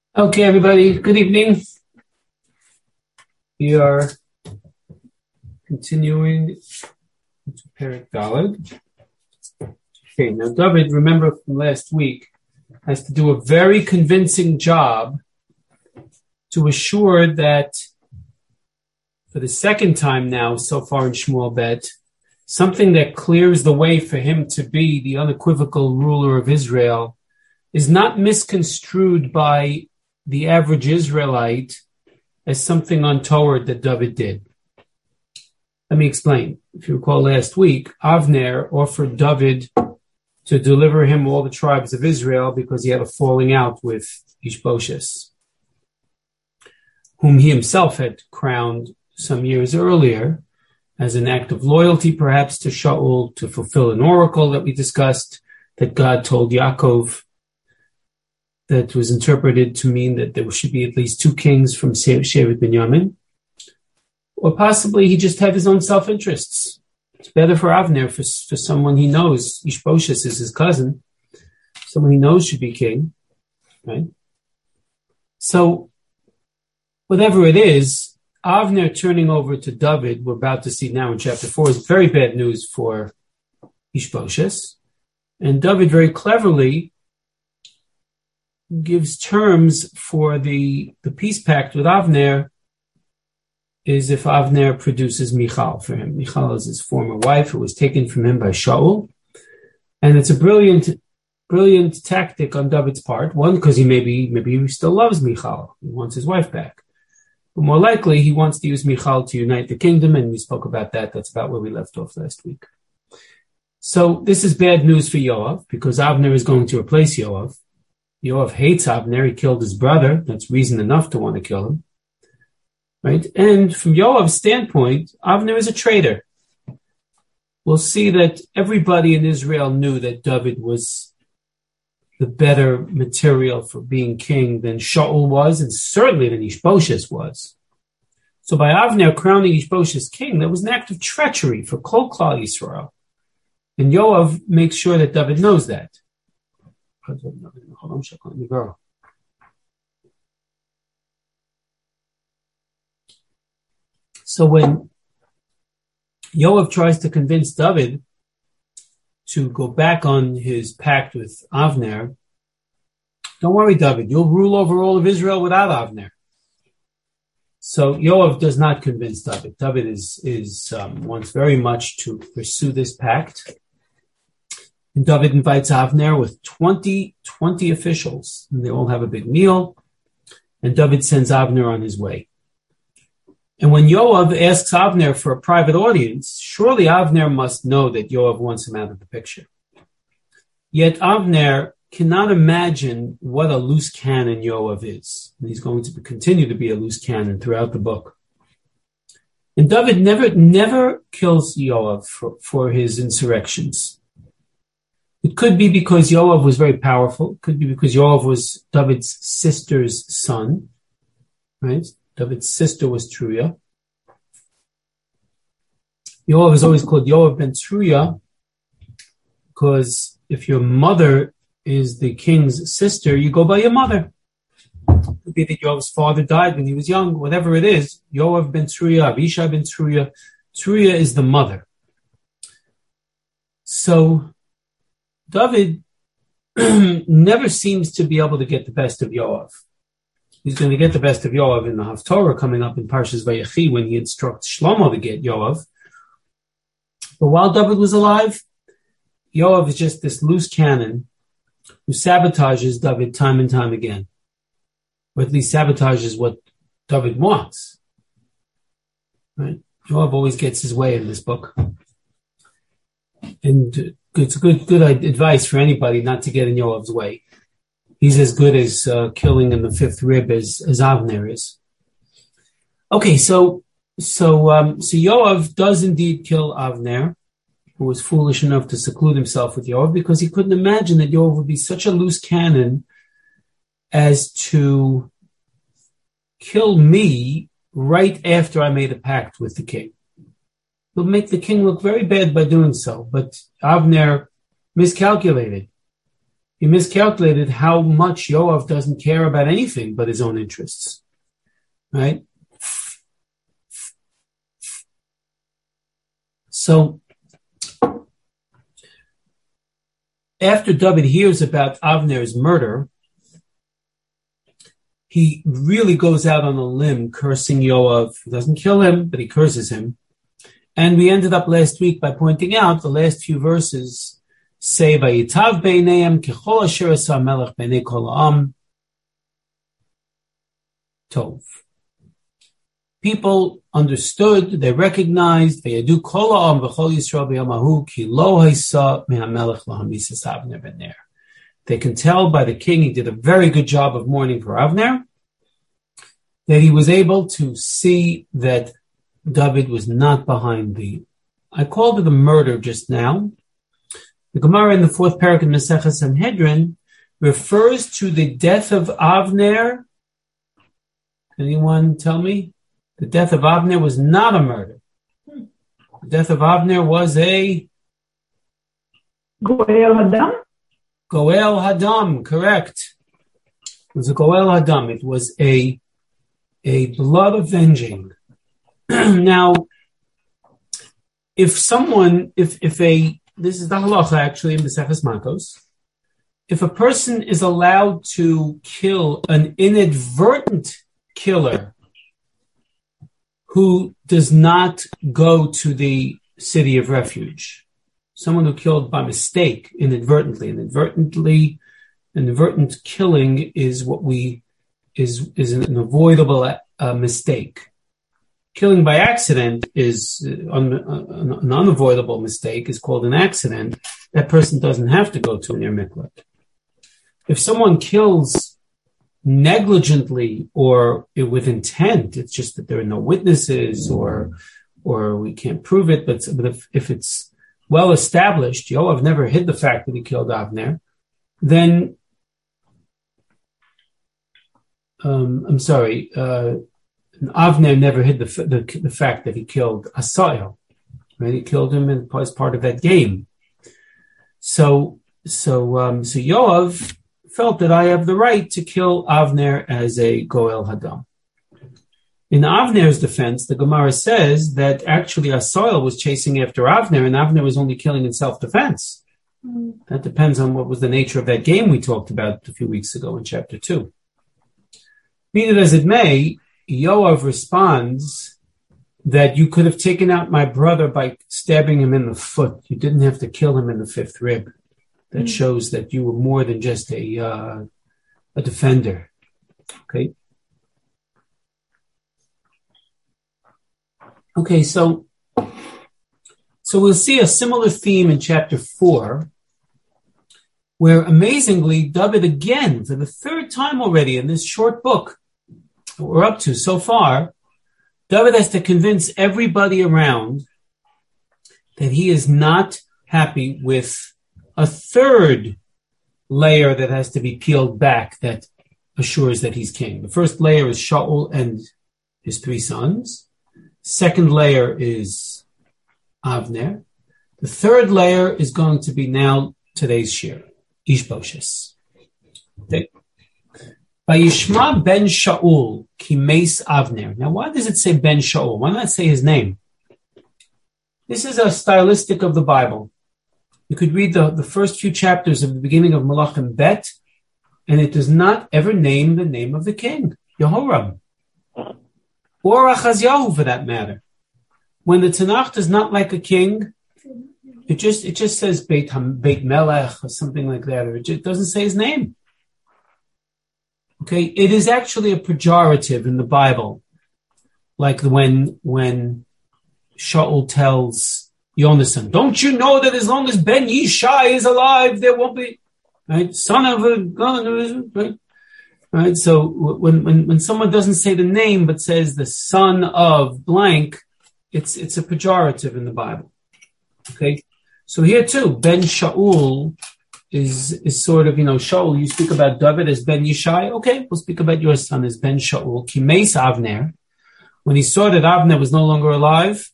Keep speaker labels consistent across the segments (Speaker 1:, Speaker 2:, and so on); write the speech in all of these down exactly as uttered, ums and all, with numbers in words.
Speaker 1: Okay, everybody, good evening. We are continuing to Perek Daled. Okay, now David, remember from last week, has to do a very convincing job to assure that for the second time now, so far in Shmuel Bet, something that clears the way for him to be the unequivocal ruler of Israel is not misconstrued by the average Israelite as something untoward that David did. Let me explain. If you recall last week, Avner offered David to deliver him all the tribes of Israel because he had a falling out with Ishbosheth, whom he himself had crowned some years earlier as an act of loyalty, perhaps to Shaul, to fulfill an oracle that we discussed, that God told Yaakov, that was interpreted to mean that there should be at least two kings from Shevet Binyamin. Or possibly he just had his own self-interests. It's better for Avner, for, for someone he knows, Ishbosheth is his cousin, someone he knows should be king, right? So, whatever it is, Avner turning over to David, we're about to see now in chapter four, is very bad news for Ishbosheth. And David very cleverly gives terms for the, the peace pact with Avner is if Avner produces Michal for him. Michal is his former wife who was taken from him by Shaul. And it's a brilliant, brilliant tactic on David's part. One, because he maybe, maybe he still loves Michal. He wants his wife back. But more likely, he wants to use Michal to unite the kingdom. And we spoke about that. That's about where we left off last week. So this is bad news for Yoav because Avner is going to replace Yoav. Yoav hates Avner. He killed his brother. That's reason enough to want to kill him. Right? And from Yoav's standpoint, Avner is a traitor. We'll see that everybody in Israel knew that David was the better material for being king than Shaul was, and certainly than Ishbosheth was. So by Avner crowning Ishbosheth king, that was an act of treachery for Kol Klal Yisrael. And Yoav makes sure that David knows that. So when Yoav tries to convince David to go back on his pact with Avner, don't worry, David, you'll rule over all of Israel without Avner. So Yoav does not convince David. David is, is um, wants very much to pursue this pact. And David invites Avner with twenty, twenty officials, and they all have a big meal. And David sends Avner on his way. And when Yoav asks Avner for a private audience, surely Avner must know that Yoav wants him out of the picture. Yet Avner cannot imagine what a loose cannon Yoav is. And he's going to continue to be a loose cannon throughout the book. And David never, never kills Yoav for, for his insurrections. It could be because Yoav was very powerful. It could be because Yoav was David's sister's son, right? David's sister was Truya. Yoav is always called Yoav ben Truya because if your mother is the king's sister, you go by your mother. It could be that Yoav's father died when he was young, whatever it is. Yoav ben Truya, Avishai ben Truya. Truya is the mother. So David never seems to be able to get the best of Yoav. He's going to get the best of Yoav in the Haftorah coming up in Parshas Vayechi when he instructs Shlomo to get Yoav. But while David was alive, Yoav is just this loose cannon who sabotages David time and time again. Or at least sabotages what David wants. Right? Yoav always gets his way in this book. And it's good, good advice for anybody not to get in Yoav's way. He's as good as uh, killing in the fifth rib as, as Avner is. Okay, so so um, so Yoav does indeed kill Avner, who was foolish enough to seclude himself with Yoav because he couldn't imagine that Yoav would be such a loose cannon as to kill me right after I made a pact with the king. He'll make the king look very bad by doing so, but Avner miscalculated. he miscalculated how much Yoav doesn't care about anything but his own interests. Right? So, after David hears about Avner's murder, he really goes out on a limb cursing Yoav. He doesn't kill him, but he curses him. And we ended up last week by pointing out the last few verses say, Vayitav beineim kechol asher asa melech beinei kol ha'am tov. People understood, they recognized, Vayadu kol ha'am v'chol Yisrael b'yom hahu ki lo haysa me'hamelech lahamisas Avner ben Ner. They can tell by the king, he did a very good job of mourning for Avner, that he was able to see that David was not behind the, I called it a murder just now. The Gemara in the fourth parak in Maseches Sanhedrin refers to the death of Avner. Anyone tell me? The death of Avner was not a murder. The death of Avner was a
Speaker 2: Goel Hadam?
Speaker 1: Goel Hadam, correct. It was a Goel Hadam. It was a, a blood avenging. Now, if someone, if, if a, this is the halacha actually in Maseches Makos, if a person is allowed to kill an inadvertent killer who does not go to the city of refuge, someone who killed by mistake, inadvertently, inadvertently, inadvertent killing is what we, is, is an avoidable uh, mistake. Killing by accident is uh, un, uh, an unavoidable mistake, is called an accident. That person doesn't have to go to an miklat. If someone kills negligently or with intent, it's just that there are no witnesses or or we can't prove it, but, but if, if it's well established, Yoav never hid the fact that he killed Avner, then, um, I'm sorry, uh, Avner never hid the, the the fact that he killed Asahel, right? He killed him as part of that game. So, so, um, so Yoav felt that I have the right to kill Avner as a Goel Hadam. In Avner's defense, the Gemara says that actually Asahel was chasing after Avner, and Avner was only killing in self-defense. Mm. That depends on what was the nature of that game we talked about a few weeks ago in chapter two. Be it as it may, Yoav responds that you could have taken out my brother by stabbing him in the foot. You didn't have to kill him in the fifth rib. That mm-hmm. shows that you were more than just a uh, a defender. Okay. Okay, so so we'll see a similar theme in chapter four, where amazingly David again, for the third time already in this short book we're up to so far, David has to convince everybody around that he is not happy with a third layer that has to be peeled back that assures that he's king. The first layer is Shaul and his three sons. Second layer is Avner. The third layer is going to be now today's shir, Ishbosheth. Okay. Vayishma ben Shaul ki meis Avner. Now, why does it say ben Shaul? Why not say his name? This is a stylistic of the Bible. You could read the, the first few chapters of the beginning of Malachim Bet, and it does not ever name the name of the king, Yehoram, or Achazyahu for that matter. When the Tanakh does not like a king, it just it just says Beit, Beit Melech or something like that, or it just doesn't say his name. Okay, it is actually a pejorative in the Bible, like when when Shaul tells Yonasan, "Don't you know that as long as Ben Yishai is alive, there won't be right son of a gun?" Right, right. So when when when someone doesn't say the name but says the son of blank, it's it's a pejorative in the Bible. Okay, so here too, Ben Shaul is is sort of, you know, Shaul, you speak about David as Ben Yishai. Okay, we'll speak about your son as Ben Shaul. Kimeis Avner. When he saw that Avner was no longer alive,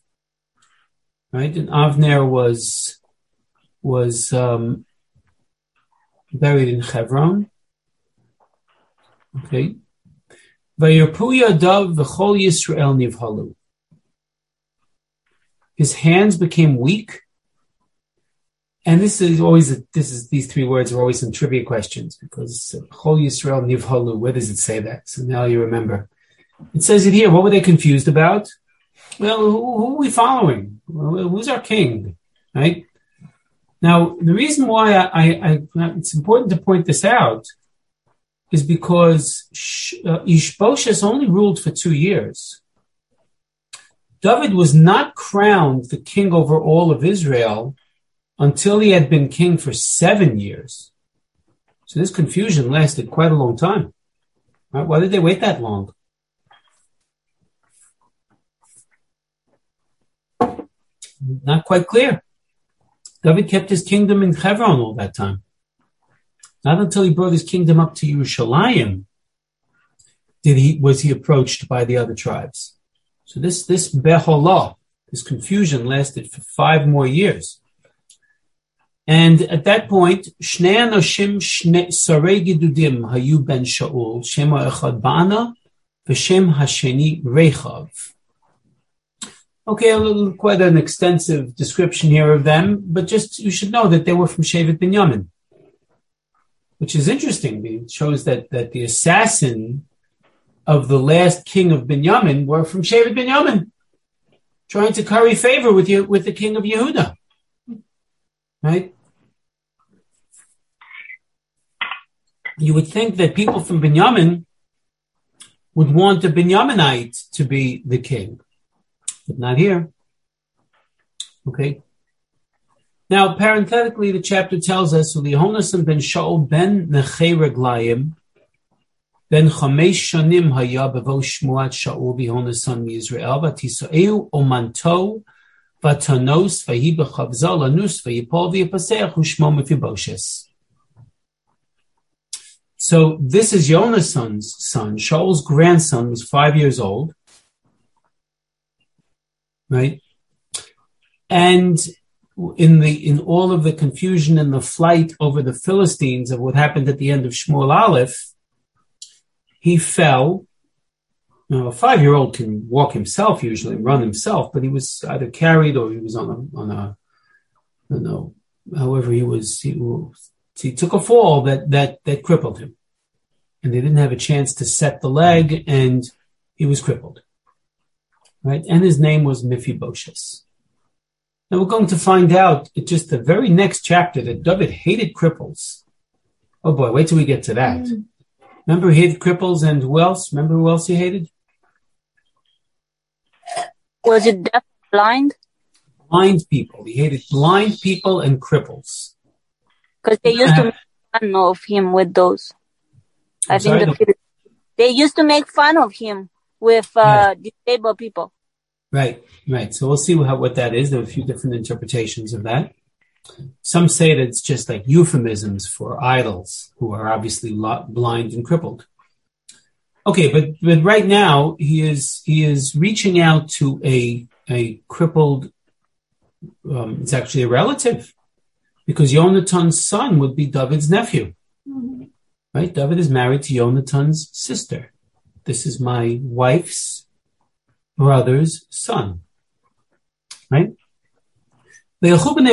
Speaker 1: right, and Avner was was um, buried in Hebron. Okay. Vayirpu yadav v'chol Yisrael nivhalu. His hands became weak. And this is always, a, this is, these three words are always some trivia questions because Chol Yisrael Nivhalu, where does it say that? So now you remember. It says it here. What were they confused about? Well, who, who are we following? Well, who's our king? Right? Now, the reason why I, I, I it's important to point this out is because uh, Ishbosheth only ruled for two years. David was not crowned the king over all of Israel until he had been king for seven years. So this confusion lasted quite a long time. Right? Why did they wait that long? Not quite clear. David kept his kingdom in Hebron all that time. Not until he brought his kingdom up to Yerushalayim did he was he approached by the other tribes. So this this beholah, this confusion lasted for five more years. And at that point, Shnei Anoshim Sarei Gidudim Hayu ben Shaul, Shema Echad Ba'ana, V'Shem Hasheni Rechav. Okay, a little, quite an extensive description here of them, but just you should know that they were from Shevet Binyamin, which is interesting. It shows that, that the assassin of the last king of Binyamin were from Shevet Binyamin, trying to curry favor with you, with the king of Yehuda. Right? You would think that people from Binyamin would want a Binyaminite to be the king, but not here. Okay. Now, parenthetically, the chapter tells us, Yehonasan ben Shaul ben Nechei Reglayim ben Chamesh Shanim haya bevo Shmuat Shaul Yehonasan miYisrael v'tisa'eu omanto v'tanos v'hi b'chavza lanus v'yipol v'yipaseach u'shmo Mephibosheth. So this is Yonasan's son. Shaul's grandson was five years old, right? And in the in all of the confusion and the flight over the Philistines of what happened at the end of Shmuel Aleph, he fell. Now, a five-year-old can walk himself usually, run himself, but he was either carried or he was on a on a I don't know. However, he was he was. He took a fall that, that, that crippled him. And they didn't have a chance to set the leg, and he was crippled. Right? And his name was Mephibosheth. Now we're going to find out in just the very next chapter that David hated cripples. Oh boy, wait till we get to that. Mm. Remember he hated cripples and who else? Remember who else he hated?
Speaker 3: Was it deaf, blind?
Speaker 1: Blind people. He hated blind people and cripples.
Speaker 3: Because they used to make fun of him with those. I
Speaker 1: I'm
Speaker 3: think
Speaker 1: sorry,
Speaker 3: the, they used to make fun of him with uh, yeah. disabled people.
Speaker 1: Right, right. So we'll see how, what that is. There are a few different interpretations of that. Some say that it's just like euphemisms for idols who are obviously blind and crippled. Okay, but, but right now he is he is reaching out to a a crippled. Um, it's actually a relative. Because Yonatan's son would be David's nephew. Mm-hmm. Right? David is married to Yonatan's sister. This is my wife's brother's son. Right? Now,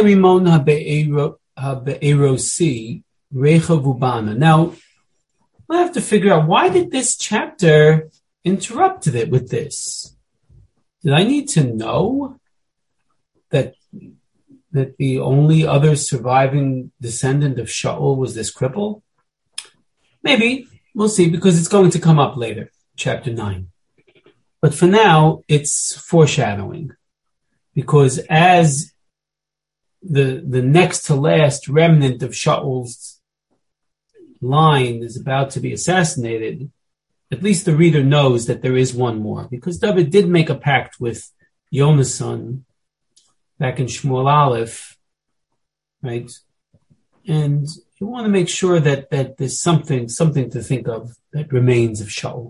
Speaker 1: I have to figure out, why did this chapter interrupt it with this? Did I need to know that that the only other surviving descendant of Shaul was this cripple? Maybe. We'll see, because it's going to come up later, chapter nine. But for now, it's foreshadowing. Because as the the next to last remnant of Shaul's line is about to be assassinated, at least the reader knows that there is one more. Because David did make a pact with Yonasan back in Shmuel Aleph, right? And you want to make sure that, that there's something something to think of that remains of Shaul.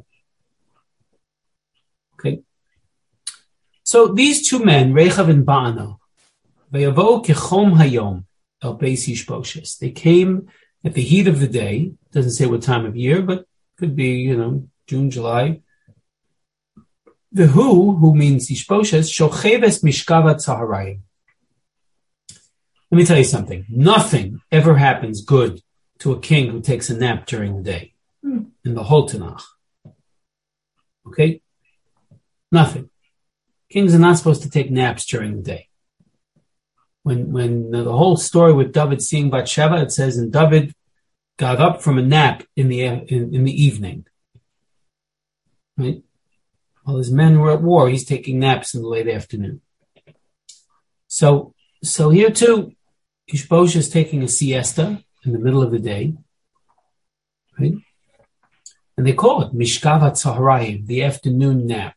Speaker 1: Okay. So these two men, Rechav and Ba'ana, vayavo kechom hayom el beis Ishbosheth. They came at the heat of the day. Doesn't say what time of year, but could be, you know, June, July. The who, who means Ishboshes, shocheves mishkava tzaharayim. Let me tell you something. Nothing ever happens good to a king who takes a nap during the day mm. in the whole Tanakh. Okay? Nothing. Kings are not supposed to take naps during the day. When when the whole story with David seeing Bathsheba, it says, and David got up from a nap in the in, in the evening. Right? While his men were at war, he's taking naps in the late afternoon. So, so here too, Ishbosheth is taking a siesta in the middle of the day, right? And they call it Mishkava Tzaharayim, the afternoon nap.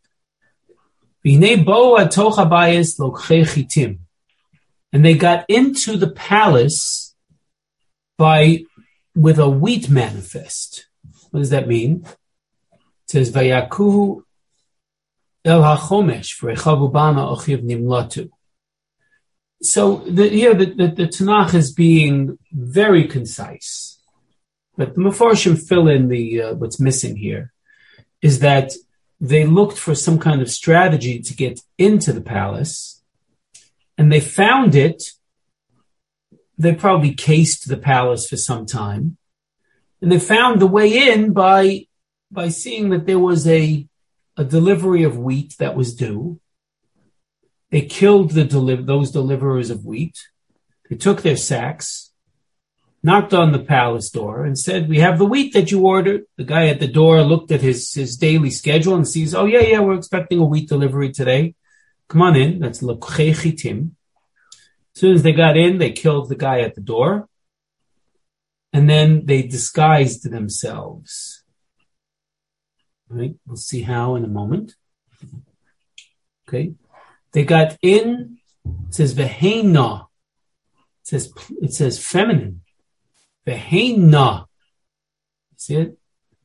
Speaker 1: And they got into the palace by with a wheat manifest. What does that mean? It says Vayakuhu El HaChomesh V'rechavu Bama Ochiv Nimlatu. So the, here the, the, the Tanakh is being very concise, but the Mefarshim fill in the uh, what's missing here is that they looked for some kind of strategy to get into the palace, and they found it. They probably cased the palace for some time, and they found the way in by by seeing that there was a a delivery of wheat that was due. They killed the deli- those deliverers of wheat. They took their sacks, knocked on the palace door, and said, "We have the wheat that you ordered." The guy at the door looked at his, his daily schedule and sees, "Oh, yeah, yeah, we're expecting a wheat delivery today. Come on in." That's L'Kchei Chitim. As soon as they got in, they killed the guy at the door, and then they disguised themselves. Right? We'll see how in a moment. Okay. They got in, it says Veheina. It says, it says feminine. Veheina. See it?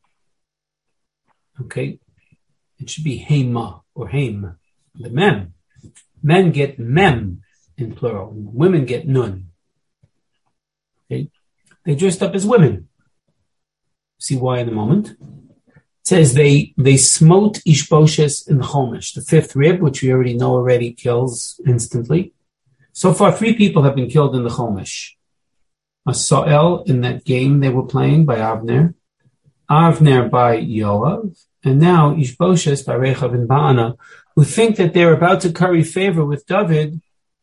Speaker 1: Okay. It should be Hema or Haim. The mem. Men get mem in plural. Women get nun. Okay. They dressed up as women. See why in a moment. It says they, they smote Ishbosheth in the Chomesh, the fifth rib, which we already know already kills instantly. So far, three people have been killed in the Chomesh. Asael in that game they were playing by Avner, Avner by Yoav, and now Ishbosheth by Rechav and Ba'ana, who think that they're about to curry favor with David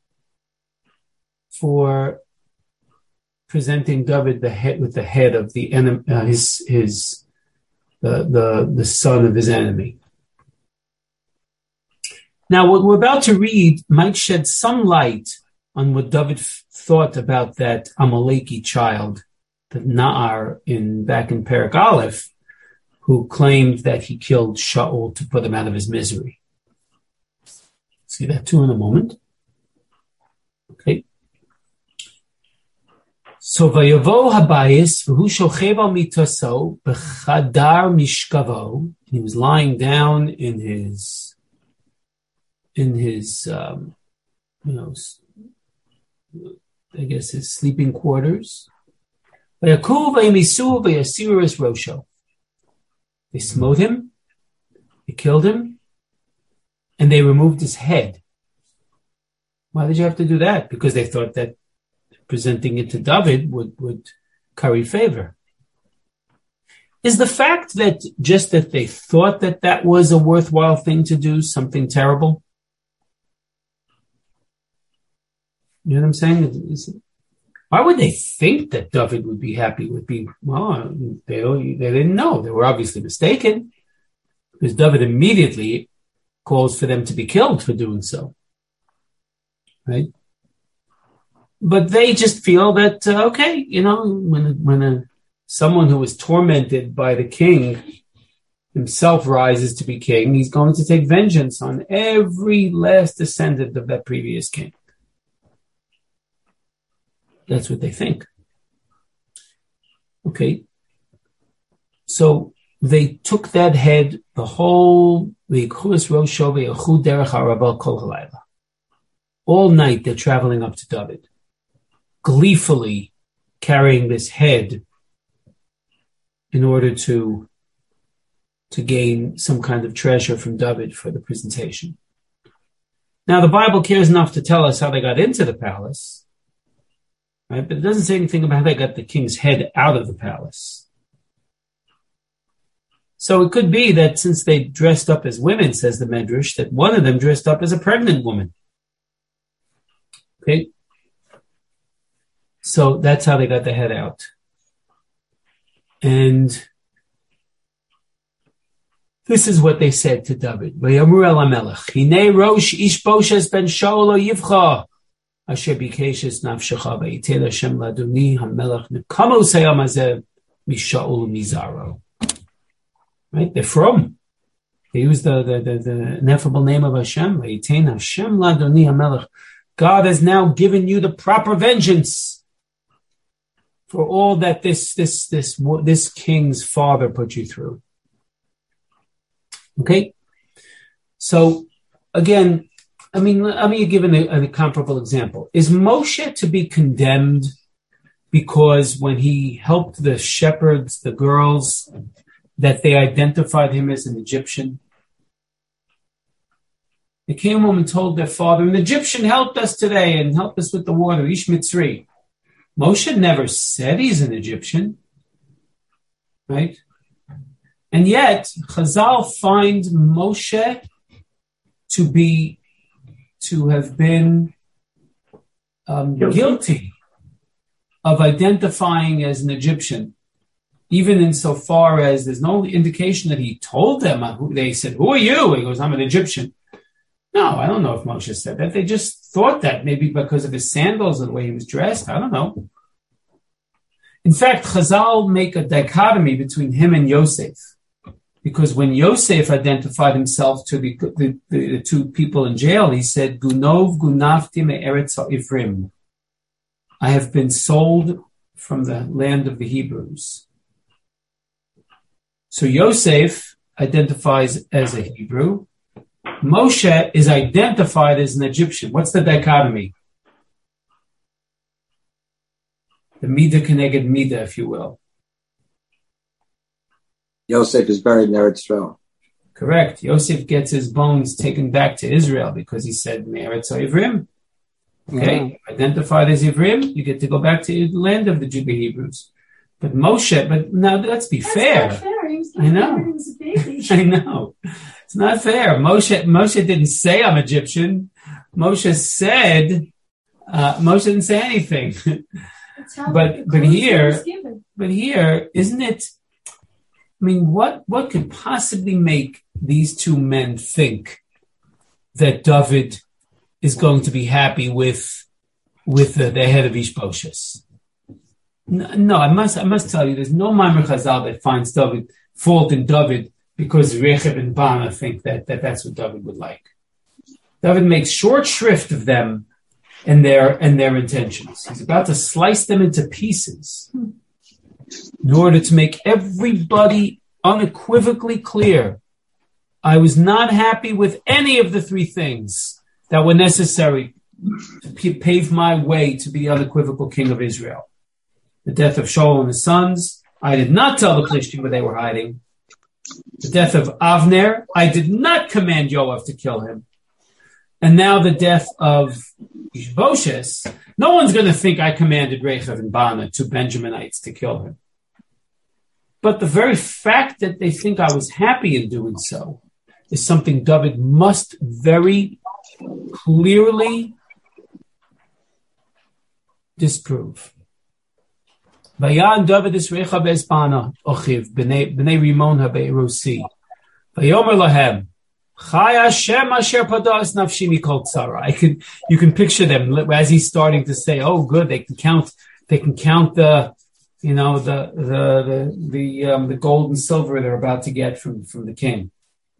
Speaker 1: for presenting David the head with the head of the enemy, uh, his his. The, the, the son of his enemy. Now, what we're about to read might shed some light on what David f- thought about that Amaleki child, the Na'ar in back in Perek Aleph, who claimed that he killed Shaul to put him out of his misery. See that too in a moment. Okay. So vayavo habayis v'hu shochev al mitaso b'chadar mishkavo. He was lying down in his, in his, um, you know, I guess his sleeping quarters. Vayakuv v'yemisu v'yasiru es rosho. They smote him, they killed him, and they removed his head. Why did you have to do that? Because they thought that presenting it to David would, would curry favor. Is the fact that just that they thought that that was a worthwhile thing to do something terrible? You know what I'm saying? Why would they think that David would be happy with being, well, they, they didn't know. They were obviously mistaken because David immediately calls for them to be killed for doing so. Right? But they just feel that, uh, okay, you know, when when a, someone who is tormented by the king himself rises to be king, he's going to take vengeance on every last descendant of that previous king. That's what they think. Okay. So they took that head, the whole, all night they're traveling up to David, gleefully carrying this head in order to, to gain some kind of treasure from David for the presentation. Now, the Bible cares enough to tell us how they got into the palace, right? But it doesn't say anything about how they got the king's head out of the palace. So it could be that since they dressed up as women, says the Medrash, that one of them dressed up as a pregnant woman. Okay? So that's how they got the head out. And this is what they said to David. Vayamru el hamelech, hinei rosh ish Boshes ben Shaul lo yivcha, asher bikeshes nafshecha v'yitel Hashem ladoni hamelech nekamo seyam hazeh mishaul mizaro. Right? They're from. They use the, the, the, the ineffable name of Hashem. V'yitel Hashem ladoni hamelech. God has now given you the proper vengeance for all that this, this, this, this king's father put you through. Okay, so again, I mean, let me give an, a comparable example. Is Moshe to be condemned because when he helped the shepherds, the girls, that they identified him as an Egyptian? They came home and told their father, an Egyptian helped us today and helped us with the water, Ish Mitzri. Moshe never said he's an Egyptian, right? And yet, Chazal find Moshe to be, to have been um, guilty of identifying as an Egyptian, even insofar as there's no indication that he told them. Who, they said, "Who are you?" He goes, "I'm an Egyptian." No, I don't know if Moshe said that. They just thought that, maybe because of his sandals and the way he was dressed. I don't know. In fact, Chazal make a dichotomy between him and Yosef. Because when Yosef identified himself to the, the, the two people in jail, he said, Gunov gunafti me'eretz ha'ivrim. I have been sold from the land of the Hebrews. So Yosef identifies as a Hebrew. Moshe is identified as an Egyptian. What's the dichotomy? The Midah Keneged Midah, if you will.
Speaker 4: Yosef is buried in Eretz Yisrael.
Speaker 1: Correct. Yosef gets his bones taken back to Israel because he said, Me'eretz Ivrim. Okay, mm-hmm. Identified as Ivrim, you get to go back to the land of the Judah Hebrews. But Moshe, but now let's be
Speaker 5: That's
Speaker 1: fair.
Speaker 5: Not fair. He was
Speaker 1: I know.
Speaker 5: He was a baby.
Speaker 1: I know. It's not fair. Moshe, Moshe didn't say I'm Egyptian. Moshe said, uh, Moshe didn't say anything. but, but here, but here, isn't it, I mean, what, what could possibly make these two men think that David is going to be happy with, with the, the head of Ishbosheth? No, no, I must, I must tell you, there's no Maimer Chazal that finds David, fault in David because Rechab and Bana think that, that that's what David would like. David makes short shrift of them and their, and their intentions. He's about to slice them into pieces in order to make everybody unequivocally clear. I was not happy with any of the three things that were necessary to p- pave my way to be the unequivocal king of Israel. The death of Shaul and his sons. I did not tell the Plishtim where they were hiding. The death of Avner. I did not command Yoav to kill him. And now the death of Ishbosheth. No one's going to think I commanded Rechav and Bana, two Benjaminites, to kill him. But the very fact that they think I was happy in doing so is something David must very clearly disprove. Vayan David is Rechav es Bana, Ochiv, b'nei Rimon haBe'erosi. Vayomer lahem, Chai Hashem asher padas nafshi mikol tzara. I can, you can picture them as he's starting to say, "Oh, good, they can count, they can count the, you know, the the the the, um, the gold and silver they're about to get from from the king."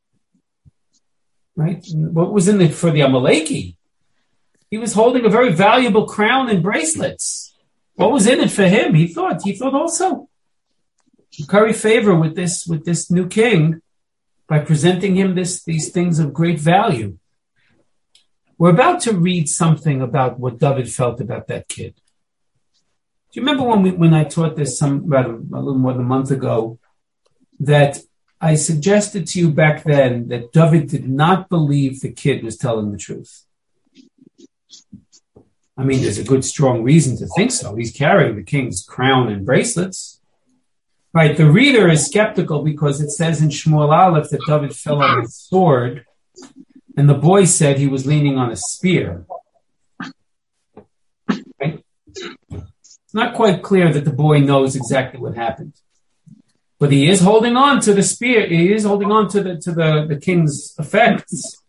Speaker 1: Right? What was in it for the Amaleki? He was holding a very valuable crown and bracelets. What was in it for him? He thought, he thought also to curry favor with this with this new king by presenting him this these things of great value. We're about to read something about what David felt about that kid. Do you remember when we when I taught this some about a, a little more than a month ago, that I suggested to you back then that David did not believe the kid was telling the truth? I mean, there's a good, strong reason to think so. He's carrying the king's crown and bracelets. Right, the reader is skeptical because it says in Shmuel Aleph that David fell on his sword, and the boy said he was leaning on a spear. Right? It's not quite clear that the boy knows exactly what happened. But he is holding on to the spear. He is holding on to the to the, the king's effects.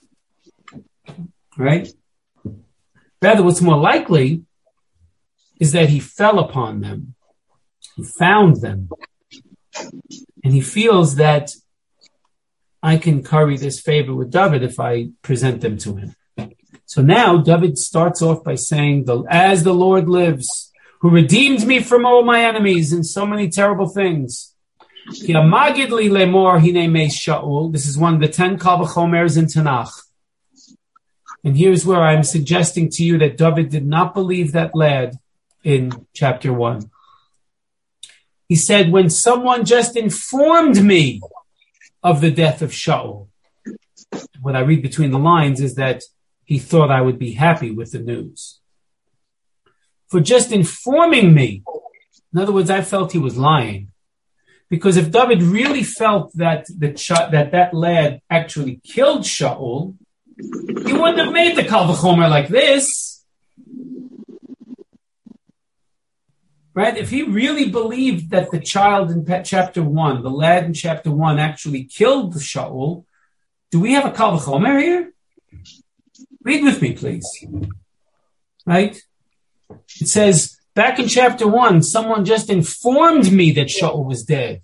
Speaker 1: Right? Rather, what's more likely is that he fell upon them. He found them. And he feels that I can curry this favor with David if I present them to him. So now David starts off by saying, as the Lord lives, who redeemed me from all my enemies and so many terrible things. This is one of the ten Kal V'chomers in Tanakh. And here's where I'm suggesting to you that David did not believe that lad in chapter one. He said, when someone just informed me of the death of Shaul, what I read between the lines is that he thought I would be happy with the news. For just informing me, in other words, I felt he was lying. Because if David really felt that the ch- that, that lad actually killed Shaul, he wouldn't have made the Kal V'chomer like this. Right? If he really believed that the child in chapter one, the lad in chapter one actually killed Shaul, do we have a Kal V'chomer here? Read with me, please. Right? It says, back in chapter one, someone just informed me that Shaul was dead.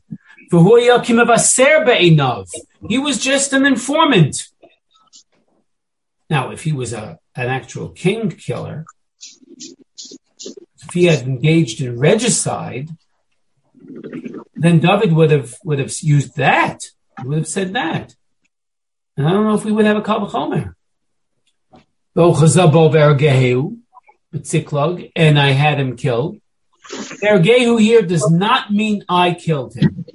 Speaker 1: He was just an informant. Now, if he was a, an actual king killer, if he had engaged in regicide, then David would have would have used that. He would have said that. And I don't know if we would have a Kal V'chomer. And I had him killed. Ergehu here does not mean I killed him.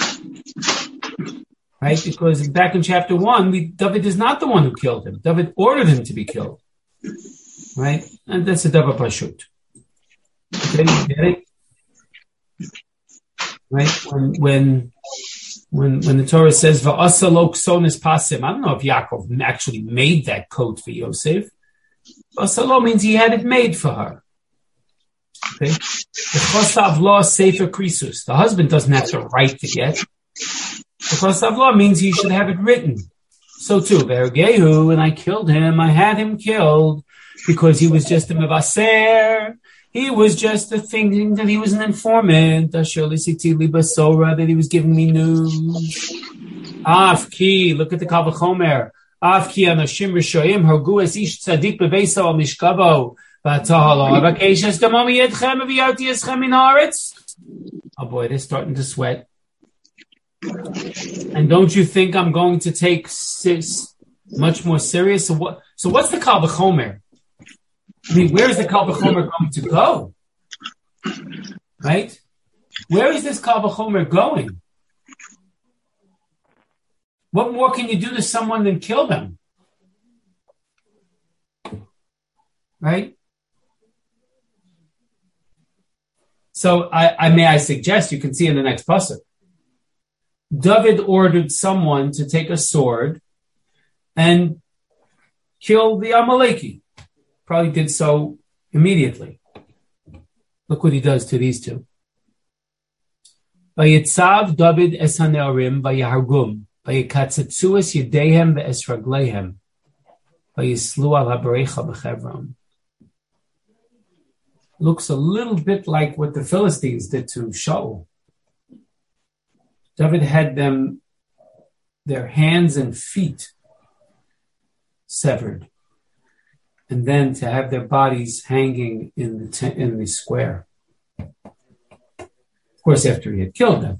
Speaker 1: Right? Because back in chapter one, we, David is not the one who killed him. David ordered him to be killed. Right? And that's a Davar Pashut. Okay, you get it? Right? When when when when the Torah says Va'asalok sonis pasim, I don't know if Yaakov actually made that coat for Yosef. Va'asalo means he had it made for her. Okay? The chosav law sefer krisus. The husband doesn't have to write the get. The chosav law means he should have it written. So too, Vergehu, and I killed him. I had him killed because he was just a mevaser. He was just a thinking that he was an informant. Asher lisitili basora, that he was giving me news. Afki, look at the Kal V'chomer. Afki anashim rishoyim hargu es ish tzadik bebeisa al mishkavo v'atahalo avakesh es damomi yedchem v'yoti eschem min haaretz. Oh boy, they're starting to sweat. And don't you think I'm going to take this much more serious? So what? So what's the Kal V'chomer? I mean, where is the Kal V'chomer going to go? Right? Where is this Kal V'chomer going? What more can you do to someone than kill them? Right? So I, I may I suggest, you can see in the next pasuk, David ordered someone to take a sword and kill the Amaleki. Probably did so immediately. Look what he does to these two. Vayitzav David es hane'arim vayahargum vayikatzetzu es yedehem ve'es ragleihem vayislu al haberecha b'chevron. Looks a little bit like what the Philistines did to Shaul. David had them, their hands and feet severed, and then to have their bodies hanging in the te- in the square. Of course, after he had killed them.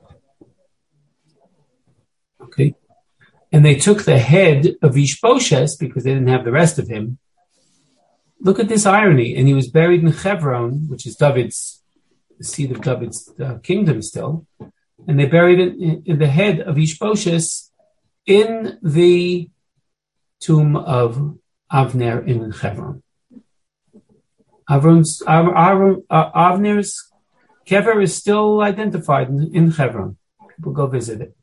Speaker 1: Okay. And they took the head of Ishbosheth, because they didn't have the rest of him, look at this irony. And he was buried in Hebron, which is David's, the seat of David's uh, kingdom still. And they buried it in, in the head of Ishbosheth in the tomb of Avner in Hebron. Avron's, Avron, uh, Avner's kever is still identified in, in Hebron. People go visit it.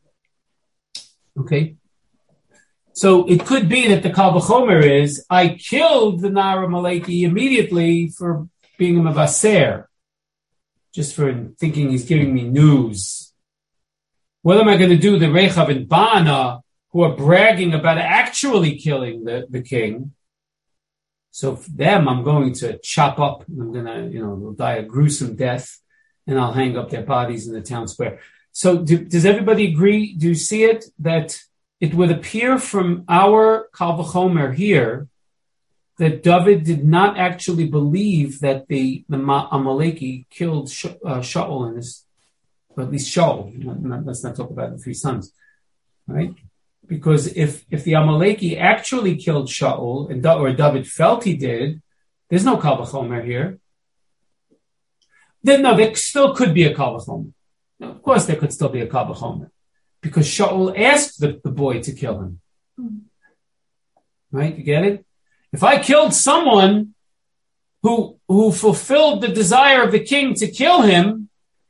Speaker 1: Okay? So it could be that the Kal V'chomer is, I killed the Nar Amaleki immediately for being a Mavaser, just for thinking he's giving me news. What am I going to do? The Rechav and Baana, who are bragging about actually killing the, the king. So for them, I'm going to chop up, I'm going to, you know, they'll die a gruesome death, and I'll hang up their bodies in the town square. So do, does everybody agree? Do you see it? That it would appear from our Kal V'chomer here that David did not actually believe that the, the Amaleki killed Sh- uh, Shaul and his, or at least Shaul. Not, not, let's not talk about the three sons, right? Because if, if the Amaleki actually killed Shaul, and or David felt he did, there's no Kal V'chomer here. Then no, there still could be a Kal V'chomer. Of course, there could still be a Kal V'chomer, because Shaul asked the, the boy to kill him. Right? You get it? If I killed someone who who fulfilled the desire of the king to kill him,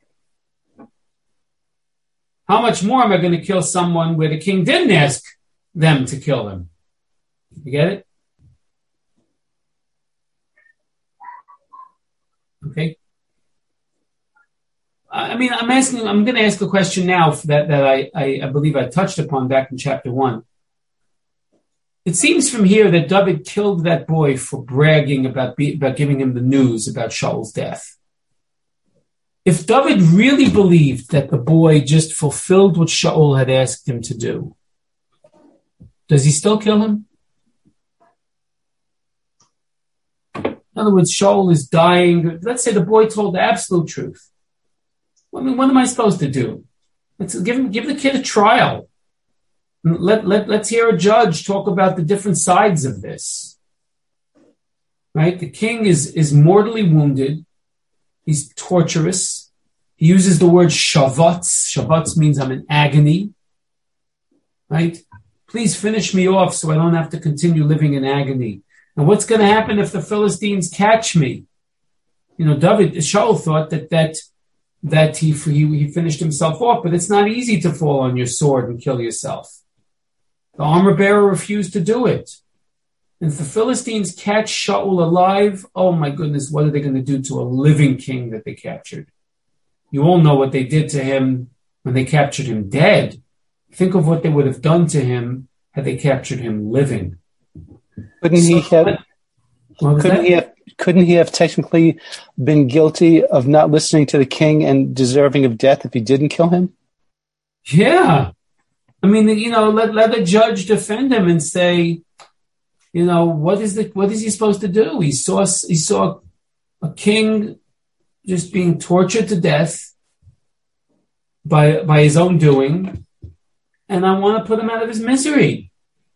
Speaker 1: how much more am I going to kill someone where the king didn't ask them to kill him? You get it? Okay. I mean, I'm asking, I'm going to ask a question now that, that I, I, I believe I touched upon back in chapter one. It seems from here that David killed that boy for bragging about, be, about giving him the news about Shaul's death. If David really believed that the boy just fulfilled what Shaul had asked him to do, does he still kill him? In other words, Shaul is dying. Let's say the boy told the absolute truth. I mean, what am I supposed to do? Let's give him, give the kid a trial. Let, let, let's hear a judge talk about the different sides of this. Right? The king is, is mortally wounded. He's torturous. He uses the word shavatz. Shavatz means I'm in agony. Right? Please finish me off so I don't have to continue living in agony. And what's going to happen if the Philistines catch me? You know, David, Shaul thought that, that, that he, he, he finished himself off, but it's not easy to fall on your sword and kill yourself. The armor bearer refused to do it. And if the Philistines catch Shaul alive, oh my goodness, what are they going to do to a living king that they captured? You all know what they did to him when they captured him dead. Think of what they would have done to him had they captured him living.
Speaker 5: Couldn't so, he have? Couldn't that? he have? Couldn't he have technically been guilty of not listening to the king and deserving of death if he didn't kill him?
Speaker 1: Yeah. I mean, you know, let, let a judge defend him and say, you know, what is the, what is he supposed to do? He saw, he saw a king just being tortured to death by, by his own doing. And I want to put him out of his misery.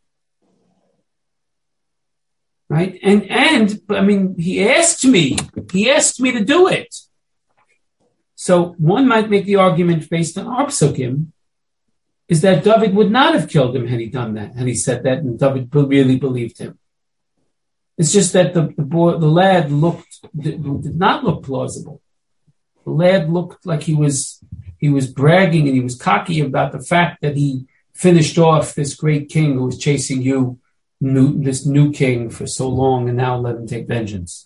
Speaker 1: Right? And, and, I mean, he asked me, he asked me to do it. So one might make the argument based on our psukim, is that David would not have killed him had he done that, had he said that, and David really believed him. It's just that the, the boy, the lad looked, did not look plausible. The lad looked like he was, he was bragging and he was cocky about the fact that he finished off this great king who was chasing you, new, this new king for so long, and now let him take vengeance.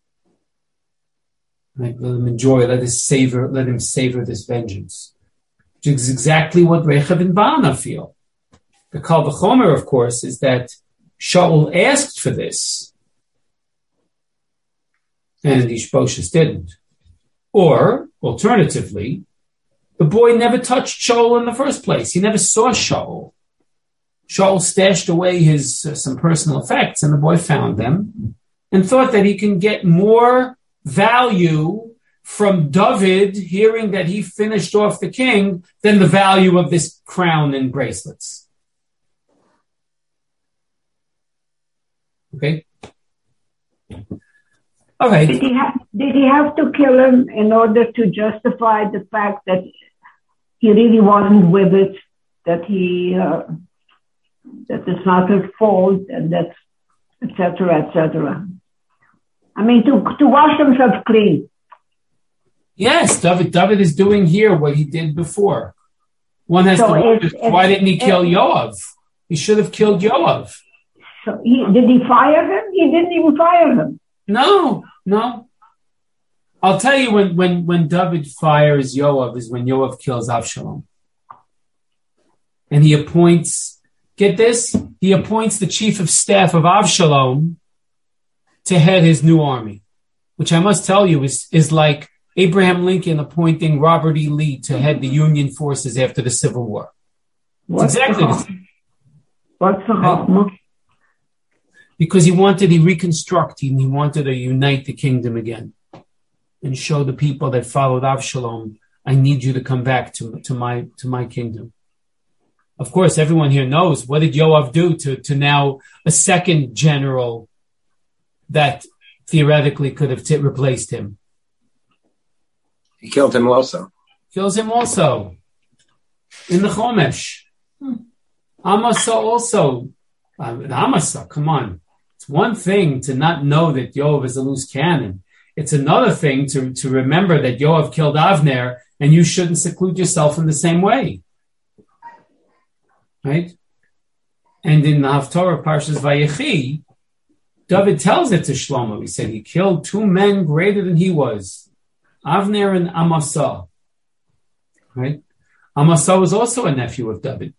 Speaker 1: Right? Let him enjoy, let him savor, let him savor this vengeance. Which is exactly what Rechav and Baana feel. The Kal V'chomer, of course, is that Shaul asked for this, and Ishbosheth didn't. Or, alternatively, the boy never touched Shaul in the first place. He never saw Shaul. Shaul stashed away his uh, some personal effects, and the boy found them, and thought that he can get more value from David hearing that he finished off the king than the value of this crown and bracelets. Okay? All right.
Speaker 2: Did he, ha- did he have to kill him in order to justify the fact that he really wasn't with it, that he, uh, that it's not his fault, and that's, et cetera, et cetera? I mean, to, to wash himself clean.
Speaker 1: Yes, David, David is doing here what he did before. One has
Speaker 2: So
Speaker 1: to wonder,
Speaker 2: if- if-
Speaker 1: why didn't he kill
Speaker 2: if-
Speaker 1: Yoav? He should have killed Yoav.
Speaker 2: So he, did he fire him? He didn't even fire him.
Speaker 1: No, no. I'll tell you when, when, when David fires Yoav is when Yoav kills Avshalom. And he appoints, get this, he appoints the chief of staff of Avshalom to head his new army, which I must tell you is, is like Abraham Lincoln appointing Robert E. Lee to head the Union forces after the Civil War. It's
Speaker 2: What's
Speaker 1: exactly
Speaker 2: the
Speaker 1: the same.
Speaker 2: What's the Chachma?
Speaker 1: Because he wanted to reconstruct, he, he wanted to unite the kingdom again and show the people that followed Avshalom, I need you to come back to, to my to my kingdom. Of course, everyone here knows, what did Yoav do to, to now a second general that theoretically could have t- replaced him?
Speaker 4: He killed him also.
Speaker 1: Kills him also in the Chomesh. Amasa also. Um, Amasa, come on. It's one thing to not know that Yoav is a loose cannon. It's another thing to, to remember that Yoav killed Avner and you shouldn't seclude yourself in the same way. Right? And in the Haftorah Parshas Vayechi, David tells it to Shlomo. He said he killed two men greater than he was, Avner and Amasa. Right? Amasa was also a nephew of David.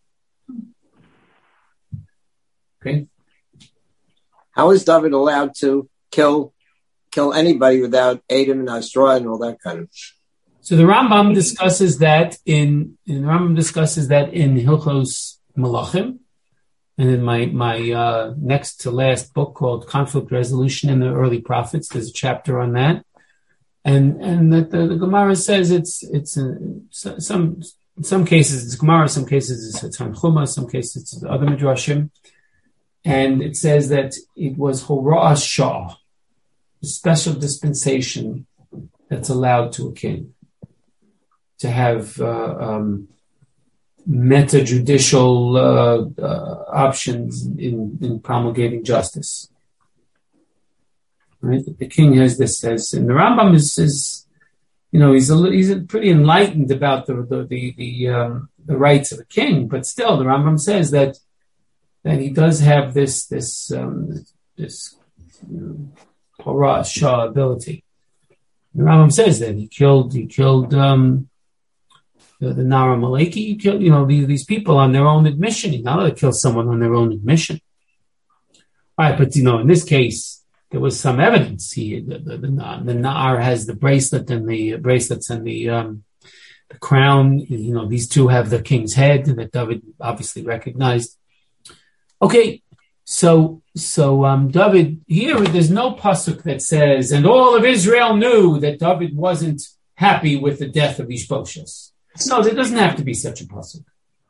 Speaker 1: Okay.
Speaker 4: How is David allowed to kill kill anybody without Adam and Astra and all that kind of?
Speaker 1: So the Rambam discusses that in, in the Rambam discusses that in Hilchos Malachim, and in my my uh, next to last book called Conflict Resolution in the Early Prophets. There's a chapter on that, and and that the, the Gemara says it's it's a, some in some cases it's Gemara, some cases it's Tanchuma, some cases it's other midrashim. And it says that it was Hora'ah Shah, a special dispensation that's allowed to a king to have uh, um, meta-judicial uh, uh, options in, in promulgating justice. Right? The king has this, as and the Rambam is, is you know, he's a, he's a pretty enlightened about the the the the, um, the rights of a king, but still, the Rambam says that. that he does have this this um, this Hora'ah Shah ability. The Rambam says that he killed he killed um, the, the Nara Maleki. He killed you know these, these people on their own admission. He's not allowed to kill someone on their own admission. All right, but you know in this case there was some evidence. He the the, the, the Nar has the bracelet and the bracelets and the um, the crown. You know these two have the king's head that David obviously recognized. Okay, so so um, David here. There's no pasuk that says, "And all of Israel knew that David wasn't happy with the death of Ishbosheth." No, there doesn't have to be such a pasuk.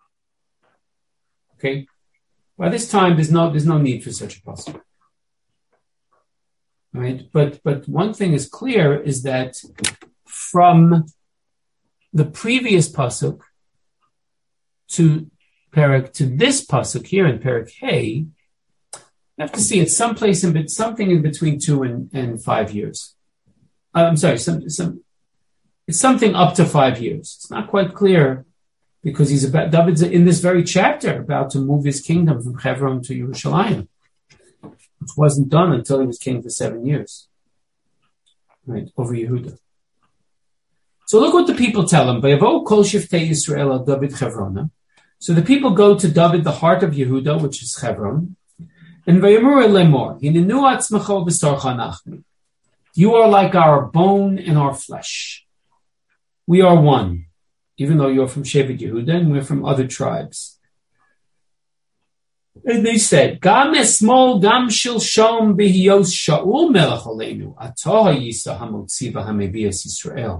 Speaker 1: Okay, by this time, there's no there's no need for such a pasuk. Right, but but one thing is clear is that from the previous pasuk to Perek to this pasuk here in Perek Hey, you have to see it's someplace in something in between two and, and five years. Uh, I'm sorry, some some it's something up to five years. It's not quite clear because he's about David's in this very chapter about to move his kingdom from Hebron to Yerushalayim, which wasn't done until he was king for seven years, right over Yehuda. So look what the people tell him: "Vayavo kol shiftei Yisrael al David Chevrona." So the people go to David, the heart of Yehuda, which is Hebron, and Vayamur lemor, Hinenu atzmacho v'sarcha nachmi. You are like our bone and our flesh. We are one, even though you're from Shevet Yehuda and we're from other tribes. And they said, Gam esmol gam shilshom b'hiyos Shaul melech aleinu, atoh yisa hamotzi v'hamevias Yisrael.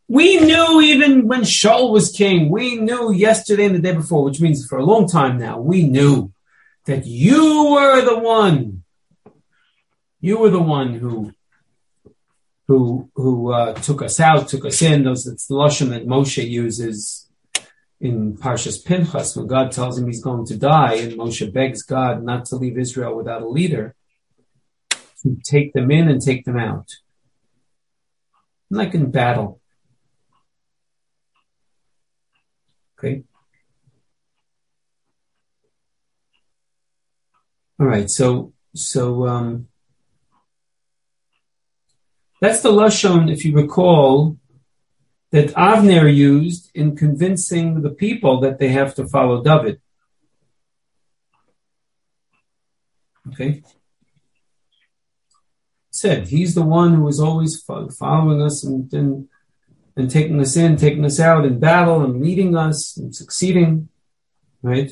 Speaker 1: We knew even when Shaul was king, we knew yesterday and the day before, which means for a long time now, we knew that you were the one. You were the one who who who uh, took us out, took us in. Those It's the lashon that Moshe uses in Parshas Pinchas when God tells him he's going to die, and Moshe begs God not to leave Israel without a leader, to take them in and take them out. Like in battle. Okay. All right. So, so um, that's the lashon, if you recall, that Avner used in convincing the people that they have to follow David. Okay. Said he's the one who is always following us and, and and taking us in, taking us out in battle and leading us and succeeding, right?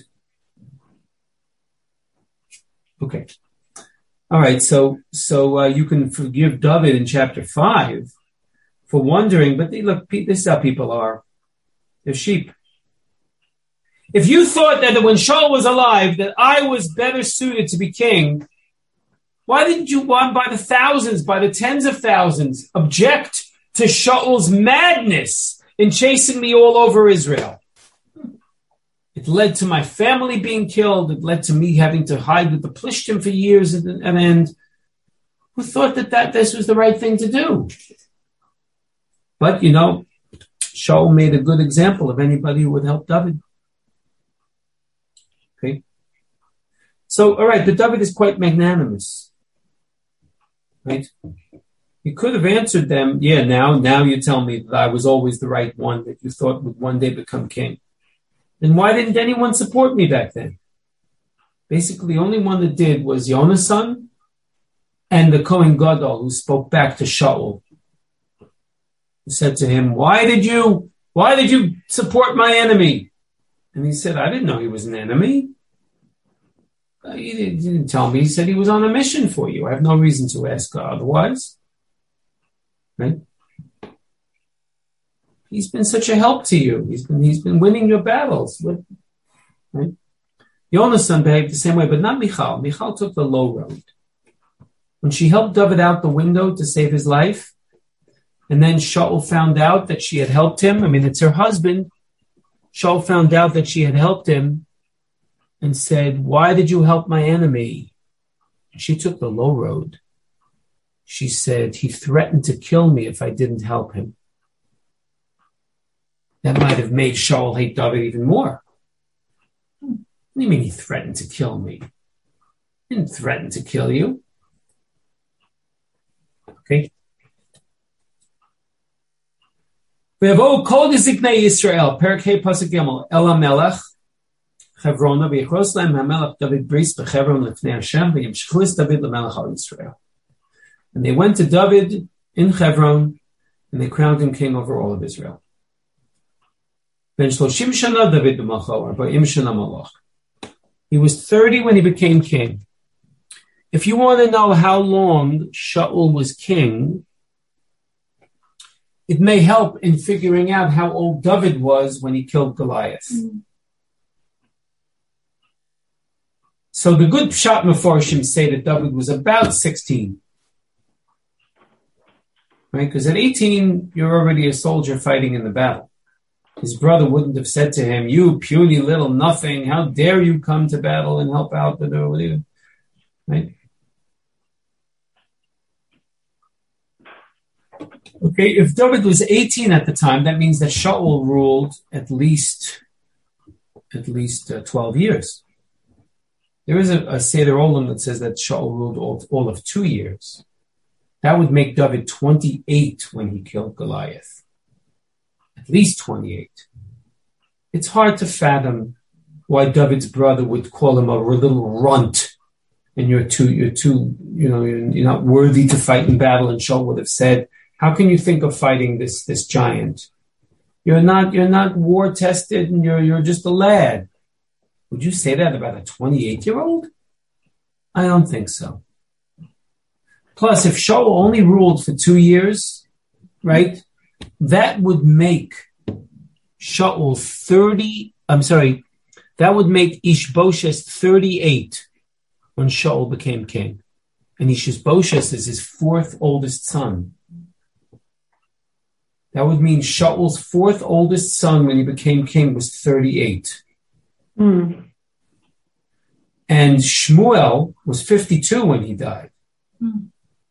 Speaker 1: Okay. All right. So so uh, you can forgive David in chapter five for wondering, but they, look, this is how people are. They're sheep. If you thought that when Shaul was alive that I was better suited to be king, why didn't you, why by the thousands, by the tens of thousands, object to Shaul's madness in chasing me all over Israel? It led to my family being killed. It led to me having to hide with the Plishtim for years at the end. Who thought that, that this was the right thing to do? But, you know, Shaul made a good example of anybody who would help David. Okay. So, all right, but David is quite magnanimous. Right? He could have answered them, yeah, now, now you tell me that I was always the right one that you thought would one day become king. Then why didn't anyone support me back then? Basically, the only one that did was Yonasan and the Kohen Gadol, who spoke back to Shaul. Who said to him, why did you, why did you support my enemy? And he said, I didn't know he was an enemy. Uh, he, didn't, he didn't tell me. He said he was on a mission for you. I have no reason to ask otherwise. Right? He's been such a help to you. He's been he's been winning your battles. Right? Yonasan behaved the same way, but not Michal. Michal took the low road. When she helped David out the window to save his life, and then Shaul found out that she had helped him. I mean, it's her husband. Shaul found out that she had helped him and said, why did you help my enemy? She took the low road. She said, he threatened to kill me if I didn't help him. That might have made Shaul hate David even more. What do you mean he threatened to kill me? He didn't threaten to kill you. Okay. We have all called Ziknei Yisrael, Perek Hey Pasuk Gimel, Ela Melech, Chevrona, v'yichros lahem HaMelech David bris b'Chevron lefnei Hashem, v'yimshchlis David l'Melech al Yisrael. And they went to David in Chevron, and they crowned him king over all of Israel. Ben shloshim shana David b'malcho, arba'im shana malach. He was thirty when he became king. If you want to know how long Shaul was king, it may help in figuring out how old David was when he killed Goliath. Mm-hmm. So the good Pshat Mefarshim say that David was about sixteen. Right? Because at eighteen, you're already a soldier fighting in the battle. His brother wouldn't have said to him, you puny little nothing, how dare you come to battle and help out the David? Right? Okay, if David was eighteen at the time, that means that Shaul ruled at least at least uh, twelve years. There is a, a Seder Olam that says that Shaul ruled all, all of two years. That would make David twenty-eight when he killed Goliath. At least twenty-eight. It's hard to fathom why David's brother would call him a little runt, and you're too, you're too, you know, you're, you're not worthy to fight in battle. And Shaul would have said, how can you think of fighting this, this giant? You're not, you're not war tested, and you're, you're just a lad. Would you say that about a twenty-eight year old? I don't think so. Plus, if Shaul only ruled for two years, right? that would make Shaul thirty, I'm sorry, that would make Ishbosheth thirty-eight when Shaul became king. And Ishbosheth is his fourth oldest son. That would mean Shaul's fourth oldest son when he became king was thirty-eight.
Speaker 2: Mm.
Speaker 1: And Shmuel was fifty-two when he died.
Speaker 2: Mm.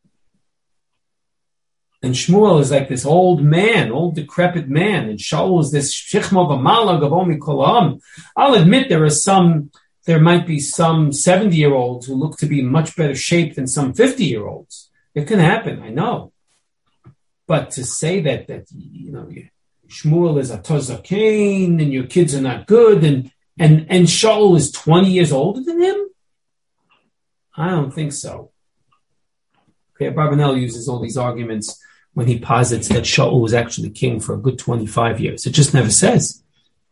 Speaker 1: And Shmuel is like this old man, old decrepit man. And Shaul is this Shichma B'Malag of Omi Kolam. I'll admit there are some, there might be some seventy-year-olds who look to be in much better shape than some fifty-year-olds. It can happen, I know. But to say that, that you know, Shmuel is a Tozakein and your kids are not good and, and, and Shaul is twenty years older than him? I don't think so. Okay, Abarbanel uses all these arguments when he posits that Shaul was actually king for a good twenty-five years. It just never says.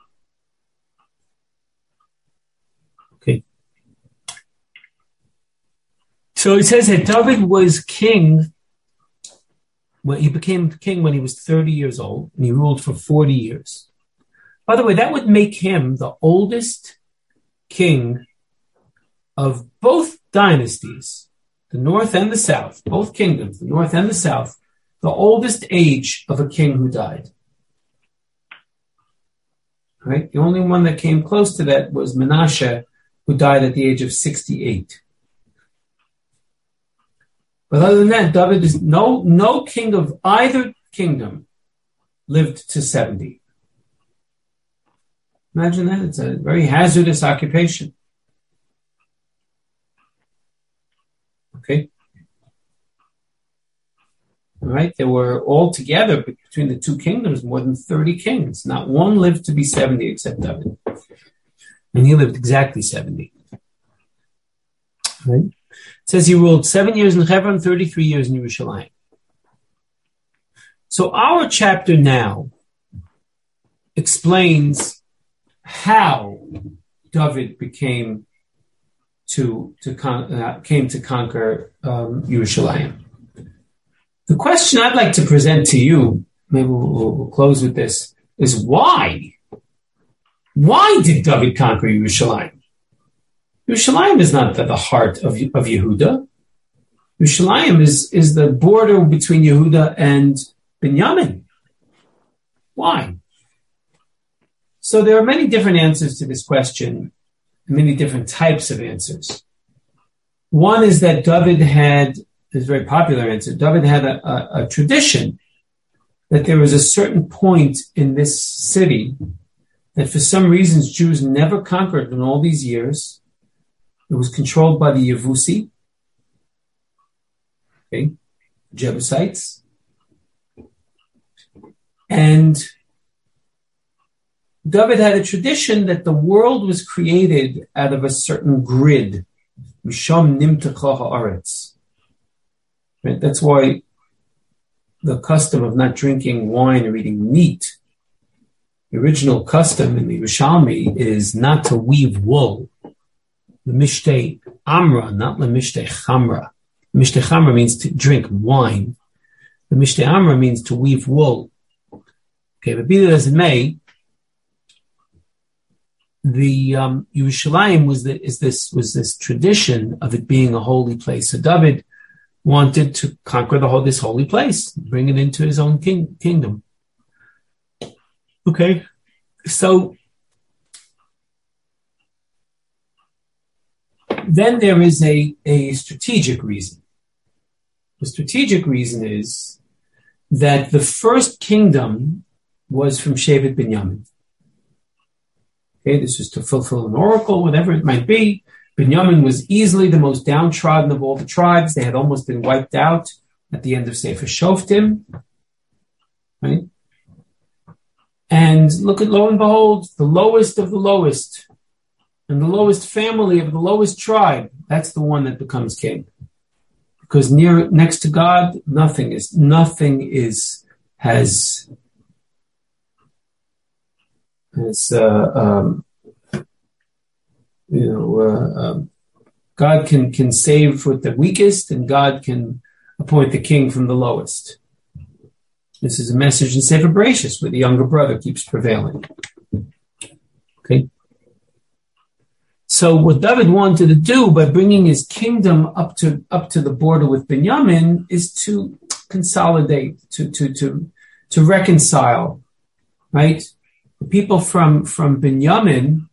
Speaker 1: Okay. So it says that David was king when he became king when he was thirty years old, and he ruled for forty years. By the way, that would make him the oldest king of both dynasties, the north and the south, both kingdoms, the north and the south, the oldest age of a king who died. Right? The only one that came close to that was Menashe, who died at the age of sixty-eight. But other than that, David is no no king of either kingdom lived to seventy. Imagine that. It's a very hazardous occupation. Okay. All right. There were altogether between the two kingdoms more than thirty kings. Not one lived to be seventy except David. And he lived exactly seventy. Right? It says he ruled seven years in Hebron, thirty-three years in Yerushalayim. So our chapter now explains how David became to to con- uh, came to conquer um, Yerushalayim. The question I'd like to present to you, maybe we'll, we'll close with this, is why? Why did David conquer Yerushalayim? Yerushalayim is not at the heart of, of Yehuda. Yerushalayim is, is the border between Yehuda and Binyamin. Why? So there are many different answers to this question, many different types of answers. One is that David had, this very popular answer, David had a, a, a tradition that there was a certain point in this city that for some reasons Jews never conquered in all these years. It was controlled by the Yevusi, okay, Jebusites. And David had a tradition that the world was created out of a certain grid. Misham nimtecha haaretz. Right? That's why the custom of not drinking wine or eating meat, the original custom in the Yerushalmi is not to weave wool. The Mishtei Amra, not the Mishtei Chamra. The Mishtei Chamra means to drink wine. The Mishtei Amra means to weave wool. Okay, but be that as it may, the um, Yerushalayim was the, is this was this tradition of it being a holy place. So David wanted to conquer the whole this holy place, bring it into his own king, kingdom. Okay, so then there is a, a strategic reason. The strategic reason is that the first kingdom was from Shevet Binyamin. Okay, this was to fulfill an oracle, whatever it might be. Binyamin was easily the most downtrodden of all the tribes. They had almost been wiped out at the end of Sefer Shoftim. Right? And look at, lo and behold, the lowest of the lowest and the lowest family of the lowest tribe, that's the one that becomes king. Because near, next to God, nothing is, nothing is, has, has, uh, um, you know, uh, um, God can, can save with the weakest and God can appoint the king from the lowest. This is a message in Sefer Bereshis where the younger brother keeps prevailing. Okay. So what David wanted to do by bringing his kingdom up to up to the border with Binyamin is to consolidate, to to to to reconcile, right? The people from from Binyamin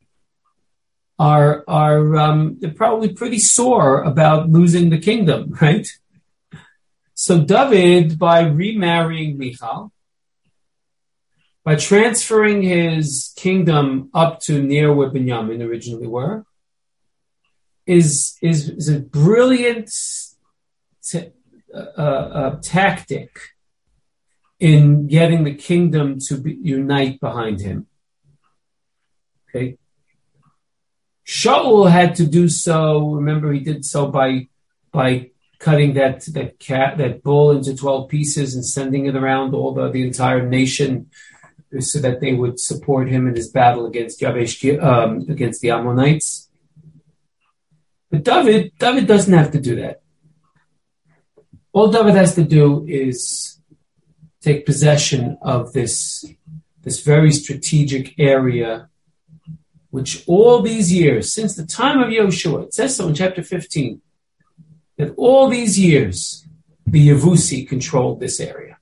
Speaker 1: are are um, they're probably pretty sore about losing the kingdom, right? So David, by remarrying Michal, by transferring his kingdom up to near where Binyamin originally were, is is, is a brilliant t- uh, uh, tactic in getting the kingdom to be, unite behind him. Okay. Shaul had to do so. Remember, he did so by by cutting that that cat that bull into twelve pieces and sending it around all the, the entire nation, so that they would support him in his battle against Yabesh, um, against the Ammonites. But David, David doesn't have to do that. All David has to do is take possession of this, this very strategic area, which all these years, since the time of Yoshua, it says so in chapter fifteen, that all these years, the Yevusi controlled this area.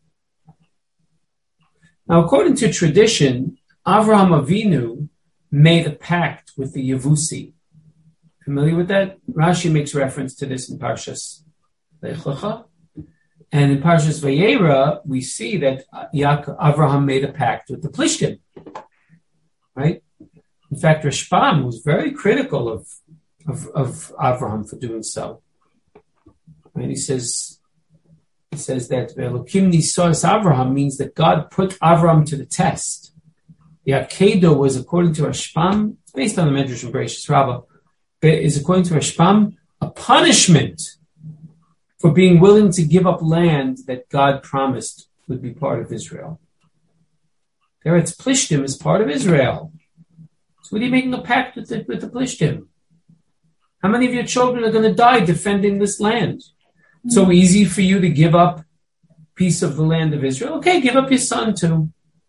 Speaker 1: Now, according to tradition, Avraham Avinu made a pact with the Yevusi. Familiar with that? Rashi makes reference to this in Parshas Lech Lecha. And in Parshas Vayera, we see that Yaakov, Avraham made a pact with the Plishtim. Right? In fact, Rashbam was very critical of, of, of Avraham for doing so. Right? He says, He says that Elokim Nisos Avraham means that God put Avraham to the test. The Akedah was, according to Rashbam, based on the Medrash and Bereshis Rabbah, is, according to Rashbam, a punishment for being willing to give up land that God promised would be part of Israel. There, it's Plishtim is part of Israel. So what are you making a pact with the, with the Plishtim? How many of your children are going to die defending this land? So easy for you to give up a piece of the land of Israel? Okay, give up your son too.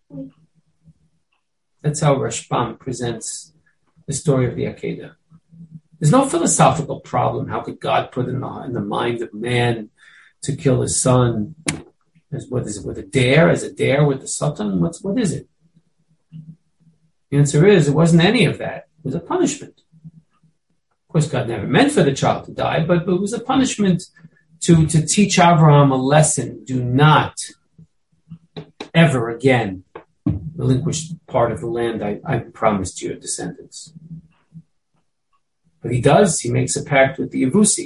Speaker 1: That's how Rashbam presents the story of the Akedah. There's no philosophical problem. How could God put in the, in the mind of man to kill his son? As, what is it, with a dare? As a dare with the Satan? What's, what is it? The answer is, it wasn't any of that. It was a punishment. Of course, God never meant for the child to die, but, but it was a punishment To, to teach Avraham a lesson. Do not ever again relinquish part of the land I, I promised your descendants. But he does. He makes a pact with the Yevusi.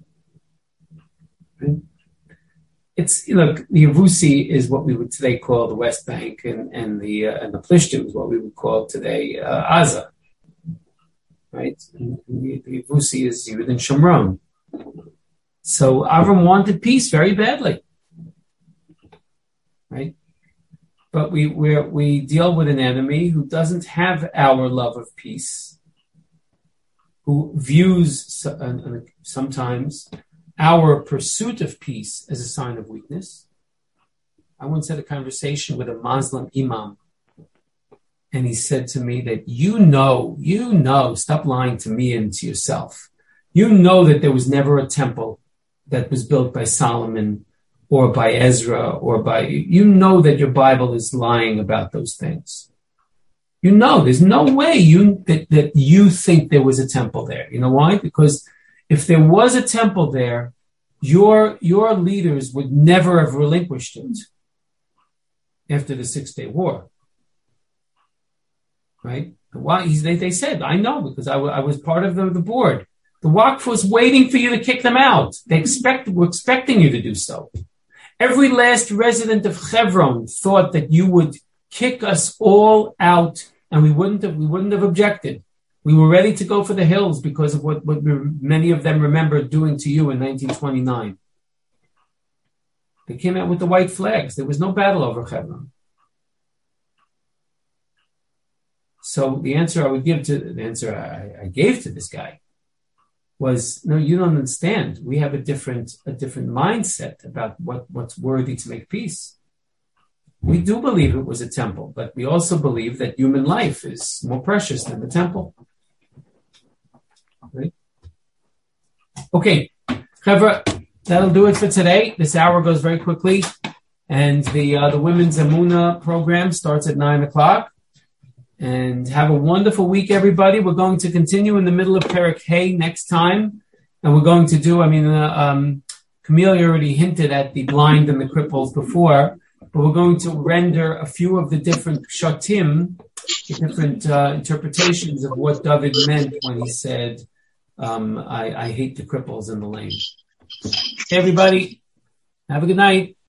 Speaker 1: Right? It's, look, the Yevusi is what we would today call the West Bank, and, and the uh, and the Plishtim is what we would call today uh, Gaza. Right? And the, the Yevusi is Yehud and Shomron. So Avram wanted peace very badly, right? But we we we deal with an enemy who doesn't have our love of peace, who views sometimes our pursuit of peace as a sign of weakness. I once had a conversation with a Muslim imam, and he said to me that you know, you know, stop lying to me and to yourself. You know that there was never a temple that was built by Solomon or by Ezra or by, you know that your Bible is lying about those things. You know, there's no way you that, that you think there was a temple there. You know why? Because if there was a temple there, your, your leaders would never have relinquished it after the Six-Day War. Right? Why? They, they said, I know, because I, w- I was part of the, the board. The Waqf was waiting for you to kick them out. They expect, were expecting you to do so. Every last resident of Hebron thought that you would kick us all out, and we wouldn't have, we wouldn't have objected. We were ready to go for the hills because of what, what many of them remember doing to you in nineteen twenty-nine. They came out with the white flags. There was no battle over Hebron. So the answer I would give to, the answer I, I gave to this guy was, no, you don't understand. We have a different a different mindset about what, what's worthy to make peace. we do believe it was a temple, but we also believe that human life is more precious than the temple. Right? Okay, Chevra, that'll do it for today. This hour goes very quickly, and the uh, the Women's Emunah program starts at nine o'clock. And have a wonderful week, everybody. We're going to continue in the middle of Perek Hay next time, and we're going to do. I mean, uh, um, Camille already hinted at the blind and the cripples before, but we're going to render a few of the different shatim, the different uh, interpretations of what David meant when he said, um, I, I hate the cripples and the lame. Hey, everybody. Have a good night.